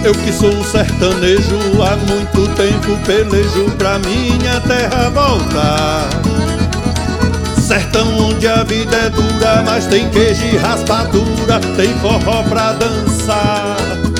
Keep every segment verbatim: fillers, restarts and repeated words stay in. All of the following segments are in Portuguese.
Eu que sou um sertanejo, há muito tempo pelejo pra minha terra voltar. Sertão onde a vida é dura, mas tem queijo e raspadura, tem forró pra dançar.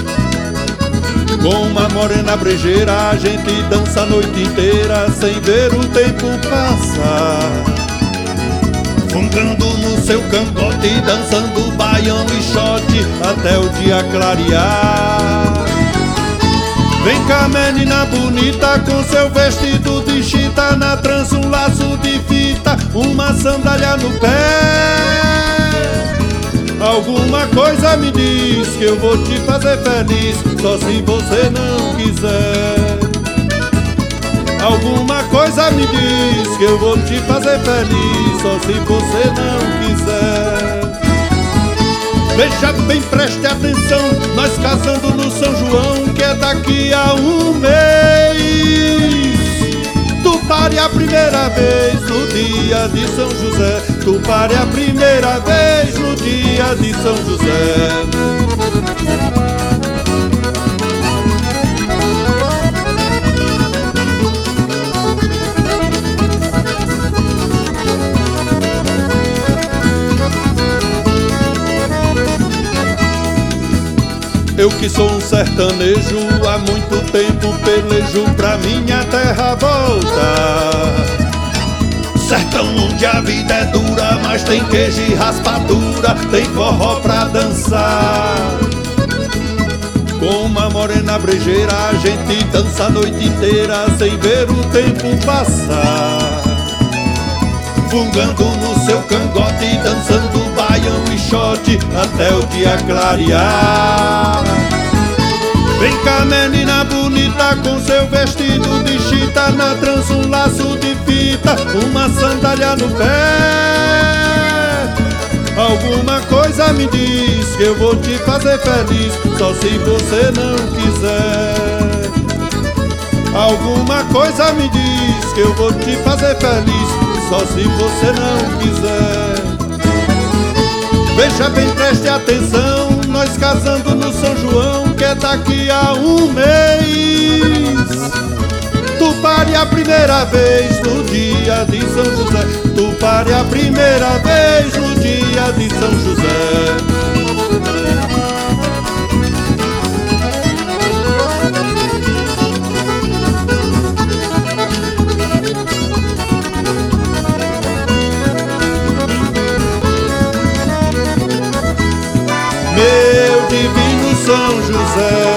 Com uma morena brejeira a gente dança a noite inteira sem ver o tempo passar. Fungando no seu cangote, dançando baião e shot até o dia clarear. Vem cá menina bonita com seu vestido de chita, na trança um laço de fita, uma sandália no pé. Alguma coisa me diz que eu vou te fazer feliz, só se você não quiser. Alguma coisa me diz que eu vou te fazer feliz, só se você não quiser. Veja bem, preste atenção, nós casando no São João, que é daqui a um mês. Tu pare a primeira vez no dia de São José, tu pare a primeira vez no dia de São José. Eu que sou um sertanejo, há muito tempo pelejo pra minha terra voltar. Sertão onde a vida é dura, mas tem queijo e raspadura, tem forró pra dançar. Com uma morena brejeira a gente dança a noite inteira sem ver o tempo passar. Fungando no seu cangote, dançando baião e shot até o dia clarear. Vem cá menina bonita com seu vestido de chita, na trança um laço de fita, uma sandália no pé. Alguma coisa me diz que eu vou te fazer feliz, só se você não quiser. Alguma coisa me diz que eu vou te fazer feliz, só se você não quiser. Veja bem, preste atenção, nós casando no São João, que é daqui a um mês. Tu pare a primeira vez no dia de São José, tu pare a primeira vez no dia de São José. Meu divino São José,